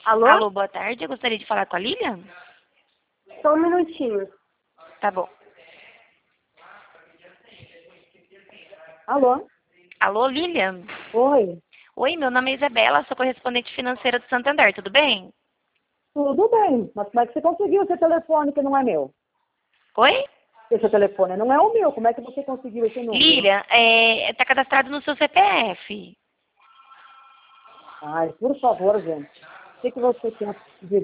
Alô? Alô, boa tarde. Eu gostaria de falar com a Lilian. Só um minutinho. Tá bom. Alô? Alô, Lilian. Oi. Oi, meu nome é Isabela, sou correspondente financeira do Santander, tudo bem? Tudo bem, mas como é que você conseguiu esse telefone que não é meu? Oi? Esse telefone não é o meu, como é que você conseguiu esse número? Lilian, tá cadastrado no seu CPF. Ai, por favor, gente. O que você quer dizer?